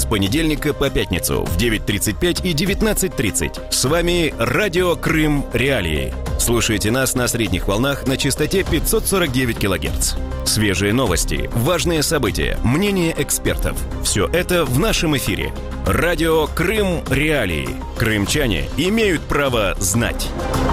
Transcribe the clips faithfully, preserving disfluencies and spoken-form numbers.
понедельника по пятницу в девять тридцать пять и девятнадцать тридцать. С вами Радио Крым Реалии. Слушайте нас на средних волнах на частоте пятьсот сорок девять килогерц. Свежие новости, важные события, мнения экспертов. Все это в нашем эфире. Радио Крым Реалии. Крымчане имеют право знать.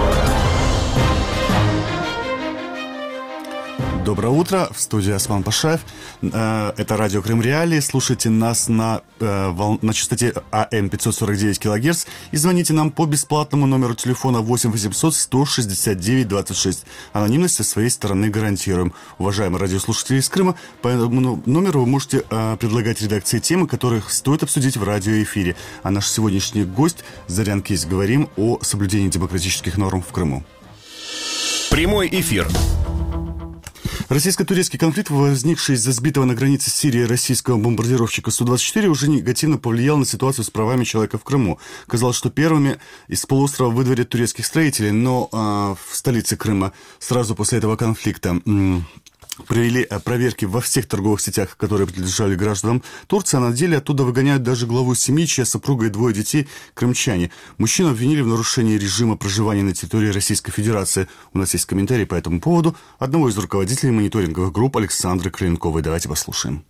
Доброе утро, в студии Осман Пашаев. Это радио Крым Реалии. Слушайте нас на, на частоте а эм пятьсот сорок девять килогерц и звоните нам по бесплатному номеру телефона восемь восемьсот сто шестьдесят девять двадцать шесть. Анонимность со своей стороны гарантируем. Уважаемые радиослушатели из Крыма, по этому номеру вы можете предлагать редакции темы, которых стоит обсудить в радиоэфире. А наш сегодняшний гость Зарян Кейс. Говорим о соблюдении демократических норм в Крыму. Прямой эфир. Российско-турецкий конфликт, возникший из-за сбитого на границе с Сирией российского бомбардировщика Су двадцать четыре, уже негативно повлиял на ситуацию с правами человека в Крыму. Казалось, что первыми из полуострова выдворят турецких строителей, но э, в столице Крыма сразу после этого конфликта э, провели проверки во всех торговых сетях, которые принадлежали гражданам Турции, а на деле оттуда выгоняют даже главу семьи, чья супруга и двое детей крымчане. Мужчину обвинили в нарушении режима проживания на территории Российской Федерации. У нас есть комментарий по этому поводу одного из руководителей мониторинговых групп Александры Крыленковой. Давайте послушаем.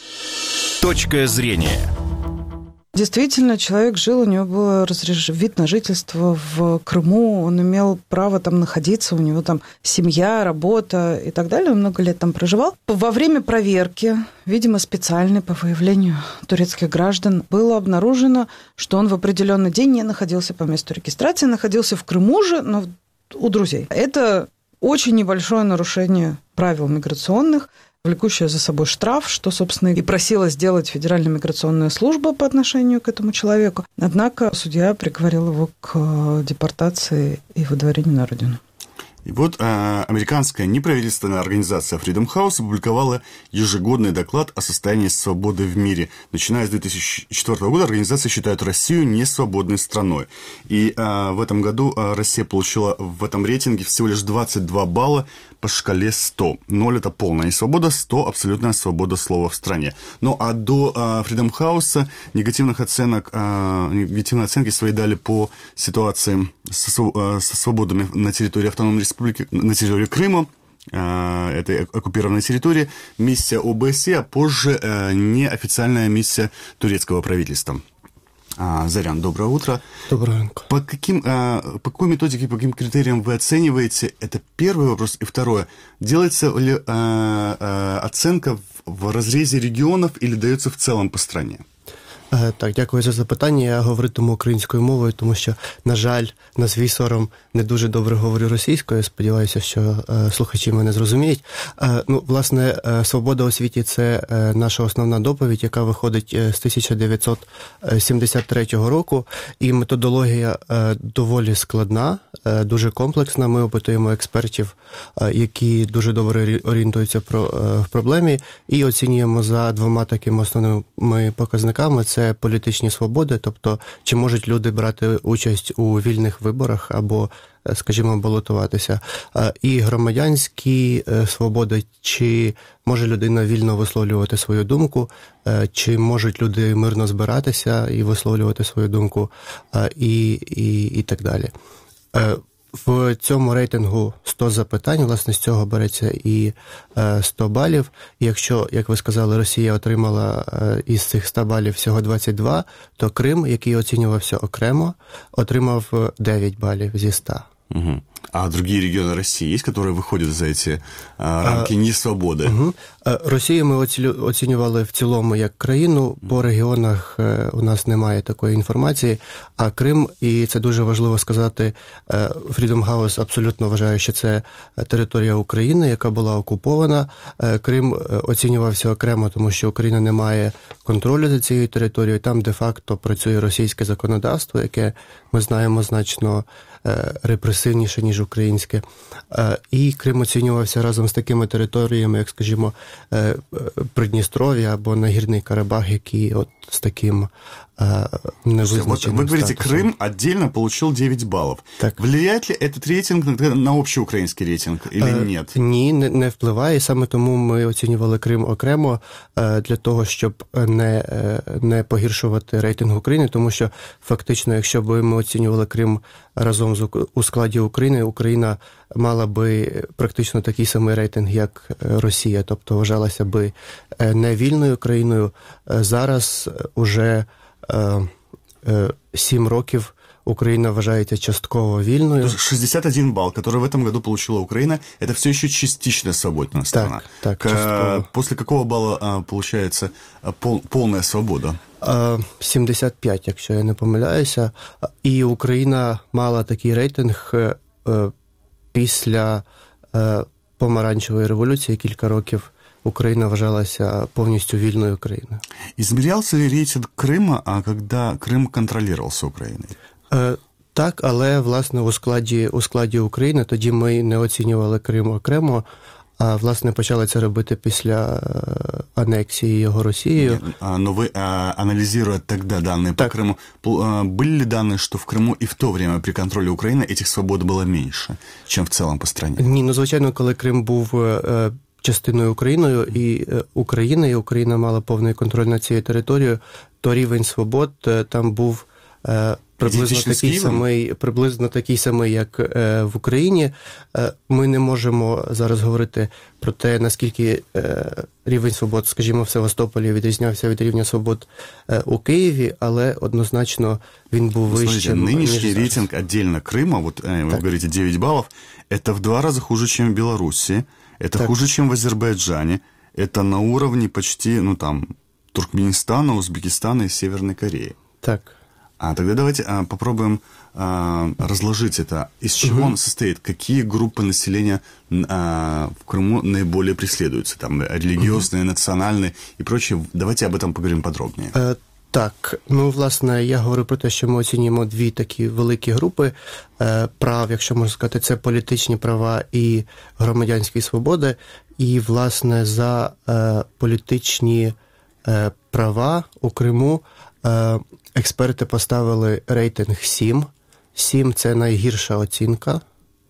Точка зрения. Действительно, человек жил, у него был разреш... вид на жительство в Крыму, он имел право там находиться, у него там семья, работа и так далее, он много лет там проживал. Во время проверки, видимо, специальной по выявлению турецких граждан, было обнаружено, что он в определенный день не находился по месту регистрации, находился в Крыму же, но у друзей. Это очень небольшое нарушение правил миграционных, влекущая за собой штраф, что, собственно, и просила сделать Федеральная миграционная служба по отношению к этому человеку. Однако судья приговорил его к депортации и выдворению на родину. И вот э, американская неправительственная организация Freedom House опубликовала ежегодный доклад о состоянии свободы в мире. Начиная с две тысячи четвёртого года организация считает Россию несвободной страной. И э, в этом году э, Россия получила в этом рейтинге всего лишь двадцать два балла по шкале сто. ноль – это полная несвобода, сто – абсолютная свобода слова в стране. Ну, а до э, Freedom House негативных оценок, э, негативные оценки свои дали по ситуации со, э, со свободами на территории Автономной Республики, на территории Крыма, э, этой оккупированной территории, миссия о бэ эс е, а позже э, неофициальная миссия турецкого правительства. Зарян, доброе утро. Доброе утро. По каким, по какой методике, по каким критериям вы оцениваете? Это первый вопрос. И второе. Делается ли оценка в разрезе регионов или дается в целом по стране? Так, дякую за запитання. Я говоритиму українською мовою, тому що, на жаль, на свій сором не дуже добре говорю російською. Сподіваюся, що е, слухачі мене зрозуміють. Е, ну, власне, е, «Свобода у світі» – це е, наша основна доповідь, яка виходить е, з тисяча дев'ятсот сімдесят третього року. І методологія е, доволі складна, е, дуже комплексна. Ми опитуємо експертів, е, які дуже добре орієнтуються про, е, в проблемі, і оцінюємо за двома такими основними показниками – це політичні свободи, тобто чи можуть люди брати участь у вільних виборах або, скажімо, балотуватися, і громадянські свободи, чи може людина вільно висловлювати свою думку, чи можуть люди мирно збиратися і висловлювати свою думку, і, і, і так далі. В цьому рейтингу сто запитань, власне, з цього береться і сто балів. І якщо, як ви сказали, Росія отримала із цих ста балів всього двадцять два, то Крим, який оцінювався окремо, отримав дев'ять балів зі ста. Угу. А другие регионы России есть, которые выходят за эти а, рамки а, несвободи? Угу. Росію ми оцінювали в цілому як країну, по регіонах у нас немає такої інформації, а Крим, і це дуже важливо сказати, Freedom House абсолютно вважає, що це територія України, яка була окупована. Крим оцінювався окремо, тому що Україна не має контролю за цією територією, там де-факто працює російське законодавство, яке ми знаємо значно репресивніше, ніж ніж українське. І Крим оцінювався разом з такими територіями, як, скажімо, Придністров'я або Нагірний Карабах, які от з таким невизначенным вот вы говорите, статусом. Крым отдельно получил девять баллов. Так. Влияет ли этот рейтинг на, на общеукраїнський рейтинг или Е, нет? Ні, не, не впливає. Саме тому ми оцінювали Крим окремо е, для того, щоб не, е, не погіршувати рейтинг України, тому що фактично, якщо б ми оцінювали Крим разом з Ук- у складі України, Україна мала би практично такий самий рейтинг, як Росія, тобто вважалася би е, не вільною країною. Е, Зараз уже е, е, сім років Україна вважається частково вільною. шестьдесят один балл, который в этом году получила Украина, это все еще частично свободная страна. так, К- частково. После какого балла а, получается а, пол, полная свобода? Е, сімдесят п'ять, якщо я не помиляюся. І Україна мала такий рейтинг е, е, після е, помаранчевої революції кілька років. Україна вважалася повністю вільною країною. Измерялся ли рейтинг Крыма, а когда Крым контролировался Украиной? Е, Так, але, власне, у складі, у складі України тоді ми не оцінювали Крим окремо, а, власне, почали це робити після е, анексії його Росією. Нет, а, но вы, а, анализируя тогда данные Так. по Крыму, пл- а, были ли данные, что в Крыму и в то время при контроле Украины этих свобод было меньше, чем в целом по стране? Ні, ну, звичайно, коли Крим був е, частиною Україною і е, України, і Україна мала повний контроль над цією територією, то рівень свобод е, там був е, приблизно Ідентичний з такий Києвом? самий, приблизно такий самий, як е, в Україні. Е, Ми не можемо зараз говорити про те, наскільки е, рівень свобод, скажімо, в Севастополі відрізнявся від рівня свобод е, у Києві, але однозначно він був Смотрите, вищим, ніж нынешний зараз. рейтинг отдельно Крыма, вот э, вы Так. говорите девять баллов, это в два раза хуже, чем в Беларуси, это Так. хуже, чем в Азербайджане, это на уровне почти, ну там, Туркменистана, Узбекистана и Северной Кореи. Так. А тогда давайте а, попробуем а, разложить это. Из чего он состоит? Какие группы населения а, в Крыму наиболее преследуются? Там религиозные, национальные и прочее. Давайте об этом поговорим подробнее. Е, Так, ну, власне, я говорю про те, що ми оцінюємо дві такі великі групи е, прав, якщо можна сказати, це політичні права і громадянські свободи. І, власне, за е, політичні е, права у Криму е, експерти поставили рейтинг сім. сім – це найгірша оцінка,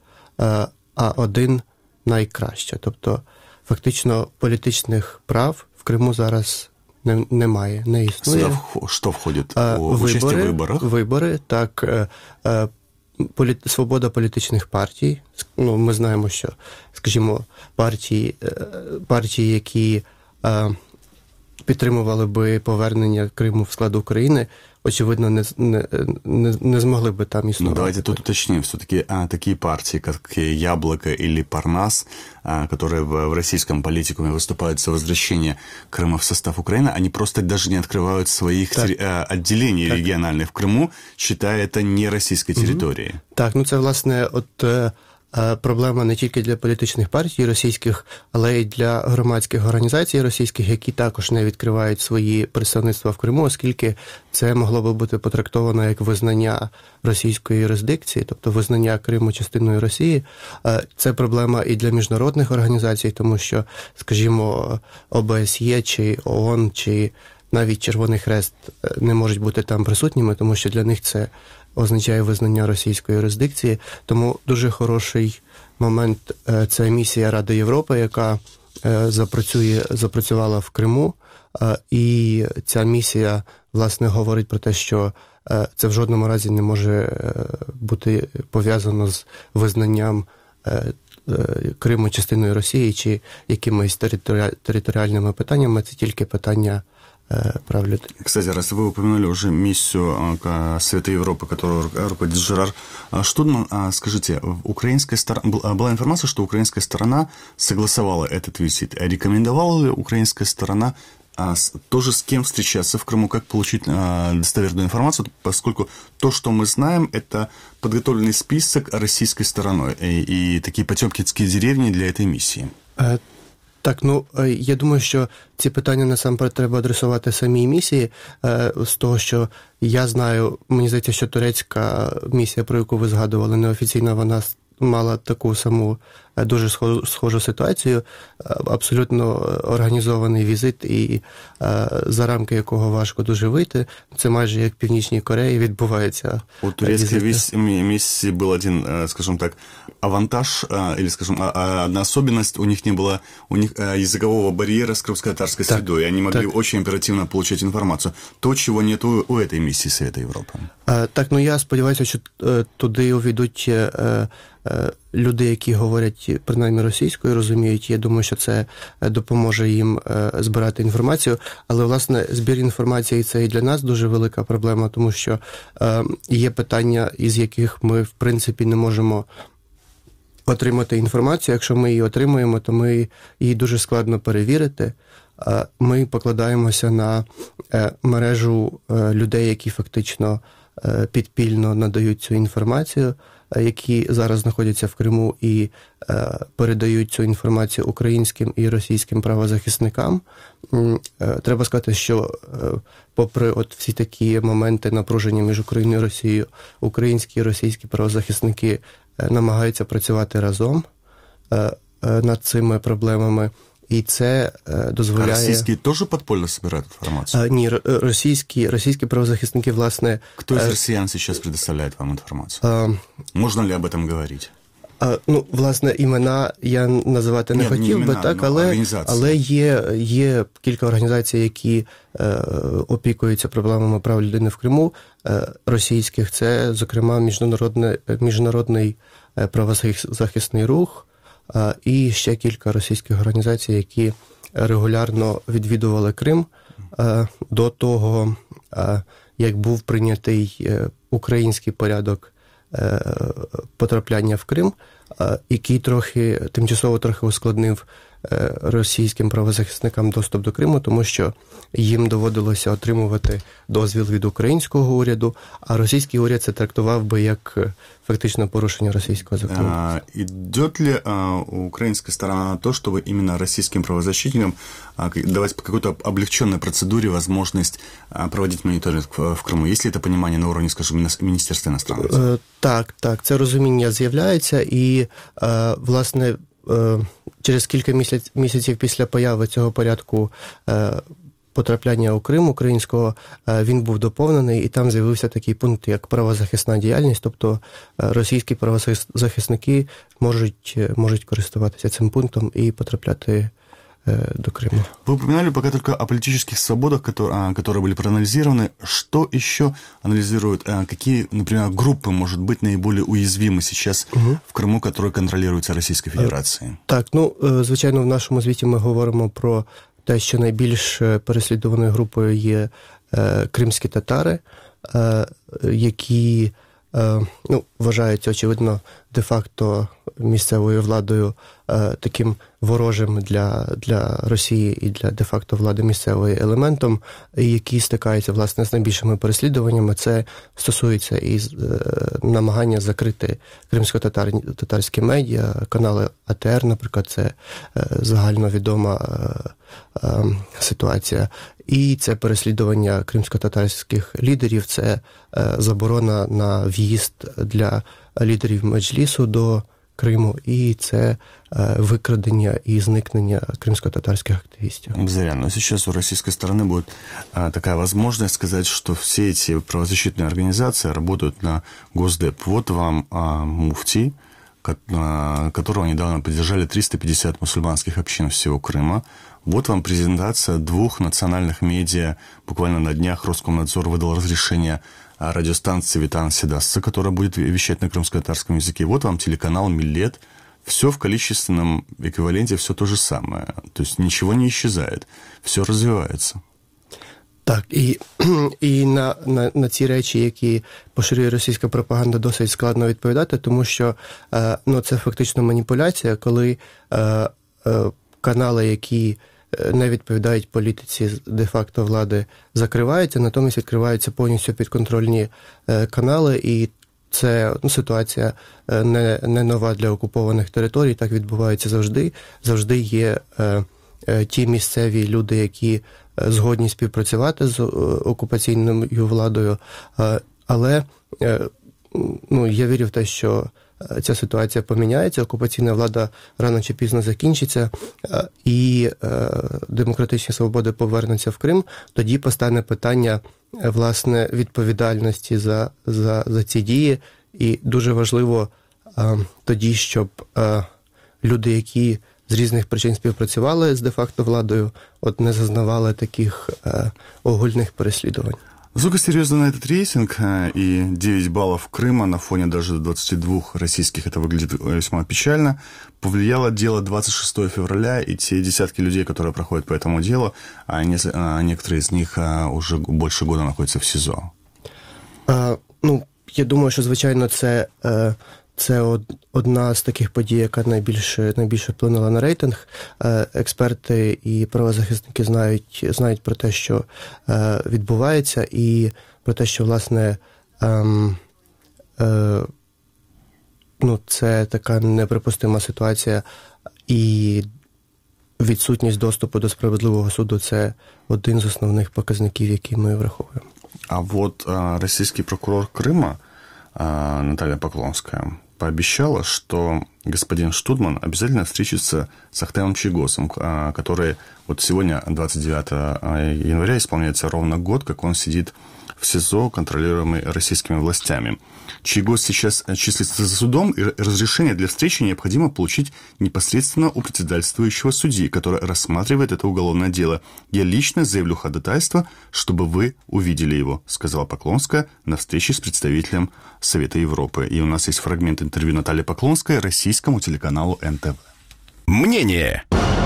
е, а один – найкраща. Тобто, фактично, політичних прав в Криму зараз не, немає, не існує. Сюда вх- что входит? А, О, участие в выборах? Вибори, так. е, е, полі- Свобода політичних партій. Ну, ми знаємо, що, скажімо, партії, е, партії які е, підтримували би повернення Криму в склад України, очевидно, не, з- не, не, не змогли би там Ну, існувати. давайте тут уточним. Все-таки а, такие партии, как «Яблоко» или «Парнас», а, которые в, в российском политикуме выступают за возвращение Крыма в состав Украины, они просто даже не открывают своих Так. терри- а, отделений Так. региональных в Крыму, считая это не российской территорией. Так, ну це, власне, от е, е, проблема не тільки для політичних партій російських, але й для громадських організацій російських, які також не відкривають свої представництва в Криму, оскільки це могло би бути потрактовано як визнання російської юрисдикції, тобто визнання Криму частиною Росії. Е, Це проблема і для міжнародних організацій, тому що, скажімо, О Б С Є чи ООН, чи навіть Червоний Хрест е, не можуть бути там присутніми, тому що для них це означає визнання російської юрисдикції. Тому дуже хороший момент е, – це місія Ради Європи, яка е, запрацює, запрацювала в Криму. Е, І ця місія, власне, говорить про те, що е, це в жодному разі не може е, бути пов'язано з визнанням е, е, Криму частиною Росії чи якимись територіаль- територіальними питаннями. Це тільки питання е, прав людини. Кстати, раз вы упомянули уже миссию а, к- Совета Европы, которую ру- руководит Жерар а, Штудман, а, скажите, в украинская сторона, была информация, что украинская сторона согласовала этот визит. Рекомендовала ли украинская сторона а, с- тоже с кем встречаться в Крыму, как получить а, достоверную информацию, поскольку то, что мы знаем, это подготовленный список российской стороной и, и такие потемкинские деревни для этой миссии. Е, Так, ну, е, я думаю, що ці питання насамперед треба адресувати самій місії. Е, З того, що я знаю, мені здається, що турецька місія, про яку ви згадували, неофіційно вона мала таку саму дуже схожу ситуацію, абсолютно організований візит, і за рамки якого важко дуже вийти. Це майже як в Північній Кореї відбувається. У турецкой миссии был один, скажем так, авантаж, или, скажем, одна особенность, у них не было у них языкового барьера с крымско-татарской средой, и они могли так. очень оперативно получать информацию. То, чего нет у, у этой миссии Совета Европы. Так, ну я сподіваюся, що туди увійдуть люди, які говорять принаймні російською, розуміють. Я думаю, що це допоможе їм збирати інформацію. Але, власне, збір інформації – це і для нас дуже велика проблема, тому що є питання, із яких ми, в принципі, не можемо отримати інформацію. Якщо ми її отримуємо, то ми її дуже складно перевірити. Ми покладаємося на мережу людей, які фактично підпільно надають цю інформацію, які зараз знаходяться в Криму і е, передають цю інформацію українським і російським правозахисникам. Е, треба сказати, що е, попри от всі такі моменти напруження між Україною і Росією, українські і російські правозахисники е, намагаються працювати разом е, е, над цими проблемами. І це е, дозволяє... А російські теж підпольно збирають інформацію? А, ні, російські, російські правозахисники, власне... Хто із росіян зараз предоставляє вам інформацію? А, Можна ли об этом говорити? А, ну, власне, імена я називати не Ні, хотів імена, би, так, але, але є, є кілька організацій, які е, опікуються проблемами прав людини в Криму, е, російських. Це, зокрема, міжнародний, міжнародний правозахисний рух, і ще кілька російських організацій, які регулярно відвідували Крим до того, як був прийнятий український порядок потрапляння в Крим, який трохи, тимчасово трохи ускладнив російським правозахисникам доступ до Криму, тому що їм доводилося отримувати дозвіл від українського уряду, а російський уряд це трактував би як фактично порушення російського закону. А, идет ли а, украинская сторона на то, чтобы именно российским правозащитникам а, давать по какой-то облегченной процедуре возможность а, проводить мониторинг в, в Криму? Есть ли это понимание на уровне, скажем, Министерства иностранных дел? Так, так, це розуміння з'являється, і, власне, через кілька місяць, місяців після появи цього порядку потрапляння у Крим українського, він був доповнений, і там з'явився такий пункт, як правозахисна діяльність, тобто російські правозахисники можуть, можуть користуватися цим пунктом і потрапляти до Крыма. Вы упоминали пока только о политических свободах, которые, которые были проанализированы. Что еще анализируют? Какие, например, группы, может быть, наиболее уязвимы сейчас угу. в Криму, которые контролюються Російською Федерацією? Так, ну, звичайно, в нашому звіті ми говоримо про те, що найбільш переслідуваною групою є кримські татари, які ну, вважаються, очевидно, де-факто місцевою владою таким ворожим для, для Росії і для де-факто влади місцевої елементом, які стикаються, власне, з найбільшими переслідуваннями. Це стосується і намагання закрити кримсько-татарські медіа, канали А Те Ер, наприклад, це загальновідома ситуація. І це переслідування кримсько-татарських лідерів, це заборона на в'їзд для лідерів Меджлісу до Криму, и це выкрадение и зникнення крымско-татарских активистов. Зарян, но сейчас у российской стороны будет а, такая возможность сказать, что все эти правозащитные организации работают на Госдеп. Вот вам а, муфтий, а, которого недавно поддержали триста пятьдесят мусульманских общин всего Крыма. Вот вам презентация двух национальных медиа. Буквально на днях Роскомнадзор выдал разрешение радиостанции Витан Седасца, которая будет вещать на крымско-татарском языке. Вот вам телеканал Миллет. Все в количественном эквиваленте, все то же самое. То есть ничего не исчезает. Все развивается. Так, і, і на, на, на ці речі, які поширює російська пропаганда, досить складно відповідати, тому що е, ну, це фактично маніпуляція, коли е, е, канали, які не відповідають політиці де-факто влади, закриваються, натомість відкриваються повністю підконтрольні канали, і це ну, ситуація не, не нова для окупованих територій, так відбувається завжди. Завжди є е, е, ті місцеві люди, які згодні співпрацювати з окупаційною владою, е, але е, ну, я вірю в те, що ця ситуація поміняється, окупаційна влада рано чи пізно закінчиться, і демократичні свободи повернуться в Крим, тоді постане питання, власне, відповідальності за, за, за ці дії. І дуже важливо тоді, щоб люди, які з різних причин співпрацювали з де-факто владою, от не зазнавали таких огульних переслідувань. Насколько серьезно на этот рейтинг, и девять баллов Крыма на фоне даже двадцати двух российских, это выглядит весьма печально, повлияло дело двадцать шестого февраля и те десятки людей, которые проходят по этому делу, а некоторые из них уже больше года находятся в СИЗО? А, ну, я думаю, що, звичайно, це... Це одна з таких подій, яка найбільше, найбільше вплинула на рейтинг. Експерти і правозахисники знають, знають про те, що відбувається, і про те, що, власне, ем, е, ну, це така неприпустима ситуація, і відсутність доступу до справедливого суду – це один з основних показників, які ми враховуємо. А вот а, российский прокурор Крыма а, Наталья Поклонская пообещала, что господин Штудман обязательно встретится с Ахтемом Чийгозом, который вот сегодня, двадцать девятого января, исполняется ровно год, как он сидит в СИЗО, контролируемый российскими властями. Чийгоз сейчас числится за судом, и разрешение для встречи необходимо получить непосредственно у председательствующего судьи, который рассматривает это уголовное дело. «Я лично заявлю ходатайство, чтобы вы увидели его», сказала Поклонская на встрече с представителем Совета Европы. И у нас есть фрагмент интервью Натальи Поклонской российскому телеканалу эн тэ вэ. Мнение.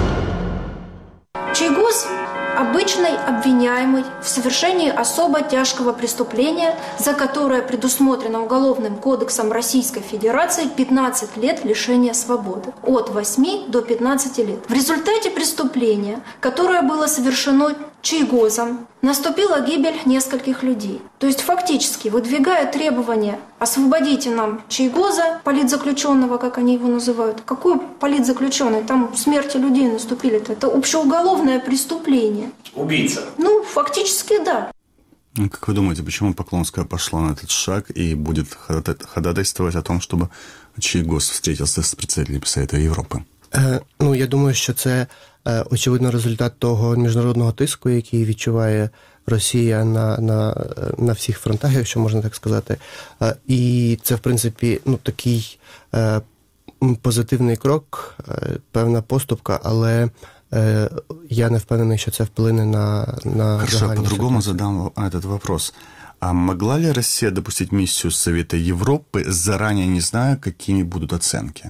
Чийгоз – обычный обвиняемый в совершении особо тяжкого преступления, за которое предусмотрено Уголовным кодексом Российской Федерации пятнадцать лет лишения свободы. От восьми до пятнадцати лет. В результате преступления, которое было совершено Чийгозом, наступила гибель нескольких людей. То есть фактически, выдвигая требования «освободите нам Чийгоза», политзаключенного, как они его называют. Какой политзаключенный? Там смерти людей наступили-то. Это общеуголовное преступление. Убийца. Ну, фактически, да. Как вы думаете, почему Поклонская пошла на этот шаг и будет ходатайствовать о том, чтобы Чийгоз встретился с представителями Совета Европы? Е, ну, я думаю, що це е, очевидно результат того міжнародного тиску, який відчуває Росія на, на, на всіх фронтах, якщо можна так сказати. Е, і це, в принципі, ну, такий е, позитивний крок, е, певна поступка, але е, я не впевнений, що це вплине на, на Хорошо, по-другому задам этот вопрос. А могла ли Россия допустить миссию Совета Европы, заранее не зная, какими будут оценки?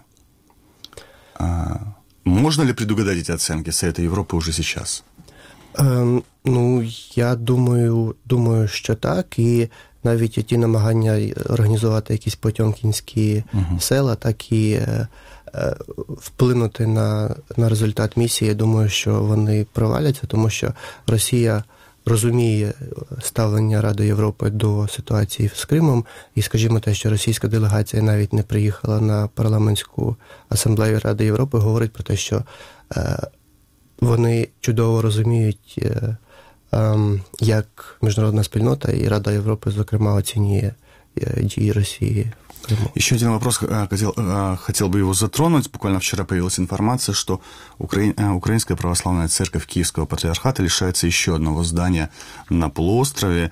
А можно ли предугадать эти оценки Совета Европы уже сейчас? Е, ну, я думаю, думаю, що так. І навіть ті намагання організувати якісь потьомкінські uh-huh. села, так і е, е, вплинути на, на результат місії, я думаю, що вони проваляться, тому що Росія розуміє ставлення Ради Європи до ситуації з Кримом, і, скажімо, те, що російська делегація навіть не приїхала на парламентську асамблею Ради Європи, говорить про те, що е, вони чудово розуміють, е, е, як міжнародна спільнота і Рада Європи, зокрема, оцінює е, дії Росії. Еще один вопрос, хотел, хотел бы его затронуть. Буквально вчера появилась информация, что Укра... Украинская православная церковь Киевского патриархата лишается еще одного здания на полуострове.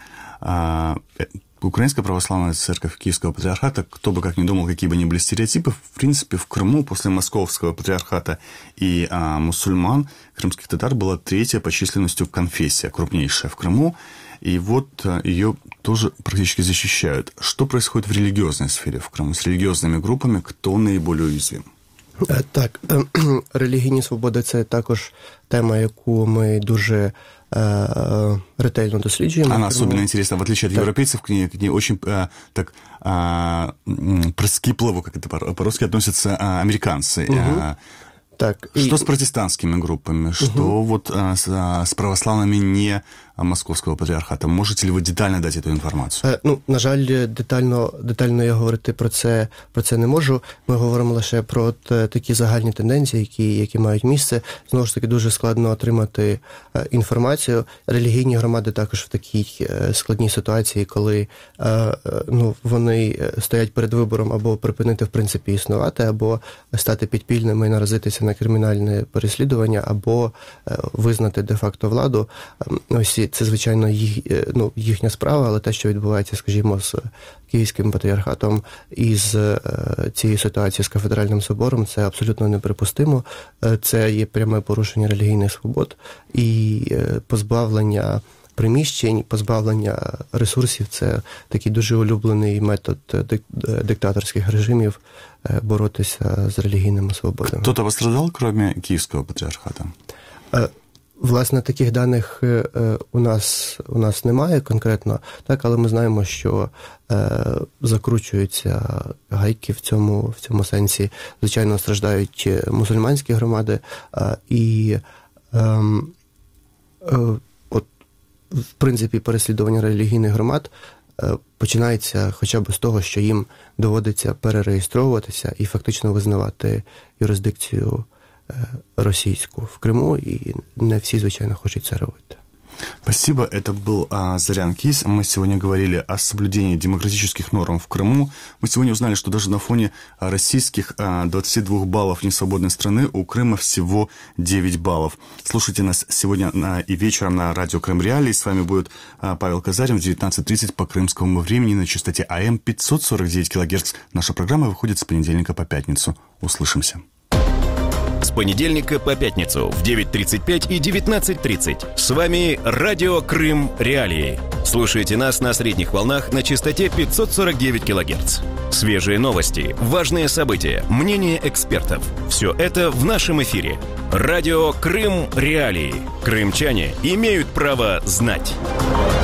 Украинская православная церковь Киевского патриархата, кто бы как ни думал, какие бы ни были стереотипы, в принципе, в Крыму после Московского патриархата и а, мусульман, крымских татар, была третья по численности конфессия, крупнейшая в Крыму. И вот ее тоже практически защищают. Что происходит в религиозной сфере в Крыму? С религиозными группами кто наиболее уязвим? Так, релігійні свободи – це також тема, яку ми дуже э, ретельно досліджуємо. Она особенно интересна, в отличие от так. европейцев, к ней, к ней очень э, так э, прискіпливо, как это по-русски, относятся э, американцы. Угу. Так. Что и... с протестантскими группами? Что угу. вот а, с, а, с православными не Московського патріархату? Можете ли ви детально дати цю інформацію? Е, ну, на жаль, детально, детально я говорити про це, про це не можу. Ми говоримо лише про т, такі загальні тенденції, які, які мають місце. Знову ж таки, дуже складно отримати е, інформацію. Релігійні громади також в такій е, складній ситуації, коли е, ну, вони стоять перед вибором або припинити, в принципі, існувати, або стати підпільними і наразитися на кримінальне переслідування, або е, визнати де-факто владу. Ось це, звичайно, їх, ну, їхня справа, але те, що відбувається, скажімо, з Київським патріархатом і з е, цією ситуацією з кафедральним собором, це абсолютно неприпустимо. Це є пряме порушення релігійних свобод і е, позбавлення приміщень, позбавлення ресурсів – це такий дуже улюблений метод дик, диктаторських режимів е, боротися з релігійними свободами. Хто-то постраждав, крім Київського патріархату? Е, Власне, таких даних е, у нас у нас немає конкретно, так, але ми знаємо, що е, закручуються гайки в цьому, в цьому сенсі. Звичайно, страждають мусульманські громади, е, і е, е, от, в принципі, переслідування релігійних громад е, починається хоча б з того, що їм доводиться перереєстровуватися і фактично визнавати юрисдикцію російську в Крыму, и не все, звичайно, хочуть це робити. Спасибо. Это был а, Зарян Кис. Мы сегодня говорили о соблюдении демократических норм в Крыму. Мы сегодня узнали, что даже на фоне российских а, двадцати двух баллов несвободной страны у Крыма всего девять баллов. Слушайте нас сегодня а, и вечером на радио Крым Реалии. С вами будет а, Павел Казарин в девятнадцать тридцать по крымскому времени на частоте А М пятьсот сорок девять килогерц. Наша программа выходит с понедельника по пятницу. Услышимся. С понедельника по пятницу в девять тридцать пять и девятнадцать тридцать. С вами Радио Крым Реалии. Слушайте нас на средних волнах на частоте пятьсот сорок девять килогерц. Свежие новости, важные события, мнения экспертов. Все это в нашем эфире. Радио Крым Реалии. Крымчане имеют право знать.